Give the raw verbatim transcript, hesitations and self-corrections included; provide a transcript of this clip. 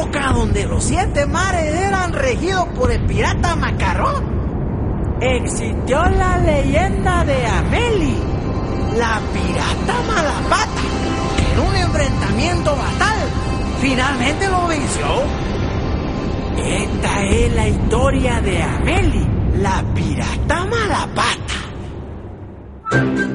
época donde los siete mares eran regidos por el pirata Macarrón, existió la leyenda de Amélie, la pirata Malapata, que en un enfrentamiento fatal finalmente lo venció. Esta es la historia de Amélie, la pirata Malapata.